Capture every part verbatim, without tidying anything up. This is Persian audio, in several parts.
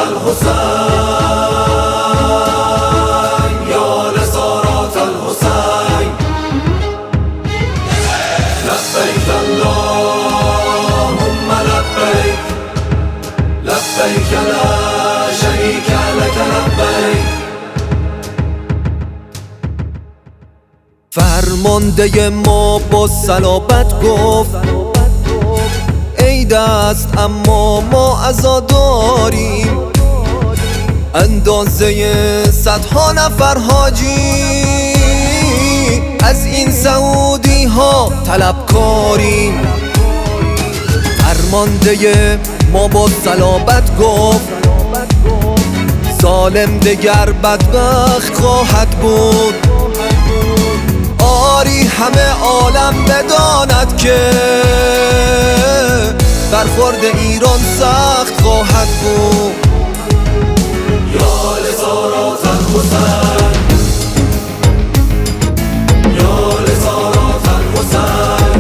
الحسین یا لزارات الحسین لبیک اللهم لبیک لبیک لا شریک لک لبیک. فرمانده ما با صلابت گفت عید است اما ما عزاداریم، اندازه صدها نفر حاجی از این سعودی ها طلبکاریم. فرمانده ما با صلابت گفت ظالم دگر بدبخت خواهد بود، آری همه عالم بداند که برخورد ایران سخت خواهد بود. یا لزارات الحسین یا لزارات الحسین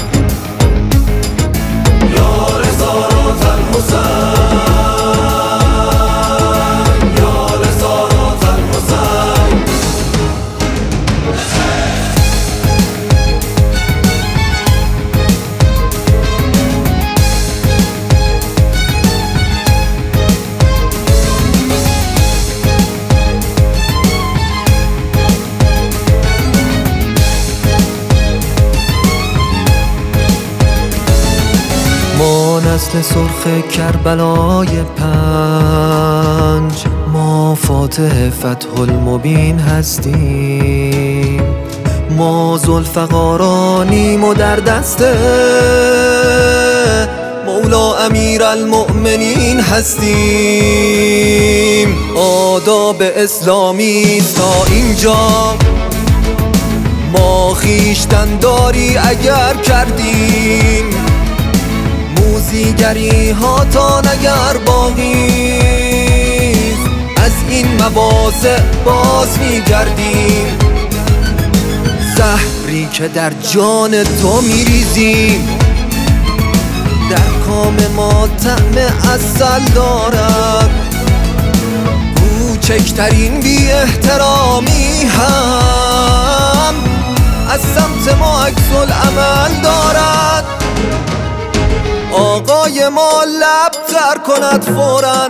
یا لزارات الحسین یا لزارات الحسین. ما نسل سرخ کربلای پنج، ما فاتح فتح المبین هستیم، ما ذوالفقارانیم و در دست مولا امیر المؤمنین هستیم. آداب اسلامی تا اینجا، ما خویشتنداری اگر کردیم، موزیگری ها تا نگر باقی از این مواضع باز میگردیم. زهری که در جان تو میریزیم در کام ما طعم عسل دارد، کوچکترین بی احترامی هم از سمت ما عکس العمل دارد. آقای ما لب تر کند فوراً،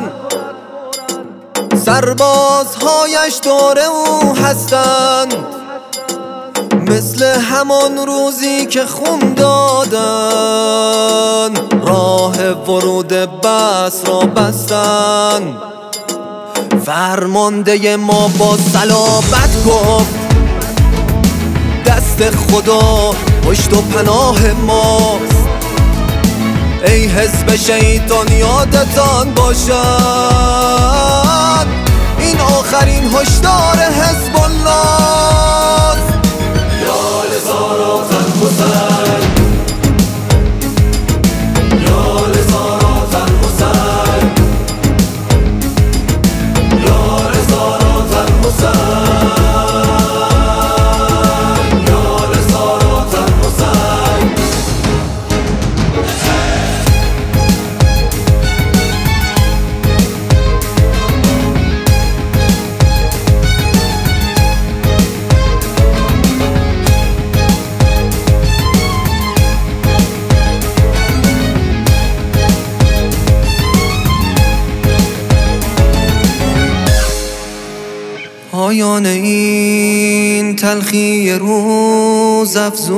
سربازهایش دور او هستند، مثل همان روزی که خون دادن راه ورود بس را بستن. فرمانده ما با صلابت گفت دست خدا پشت و پناه ماست، ای حزب شیطان یادتان باشد این آخرین هشدار حزب الله. یا لزارات الحسین یا لزارات الحسین یا لزارات الحسین یا لزارات الحسین. پایان این تلخی روز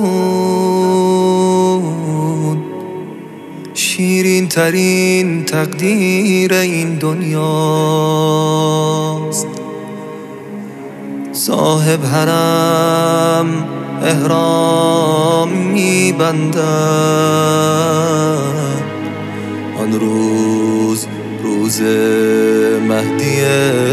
افزون، شیرین ترین تقدیر این دنیاست. صاحب حرم احرام می‌بندد، آن روز روز مهدی